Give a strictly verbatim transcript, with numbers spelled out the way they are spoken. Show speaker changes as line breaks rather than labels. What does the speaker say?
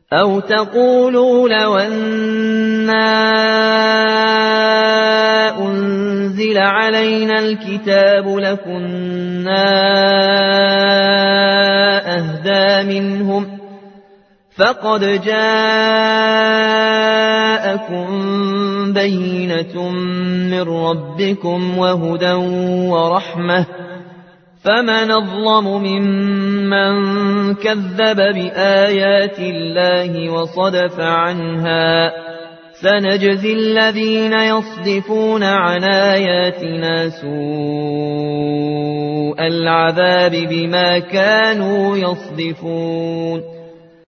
أو تقولوا لو أنا أنزل علينا الكتاب لكنا أهدى منهم فقد جاءكم بينة من ربكم وهدى ورحمة فمن أظلم ممن كذب بآيات الله وصدف عنها سنجزي الذين يصدفون عن آياتنا سوء العذاب بما كانوا يصدفون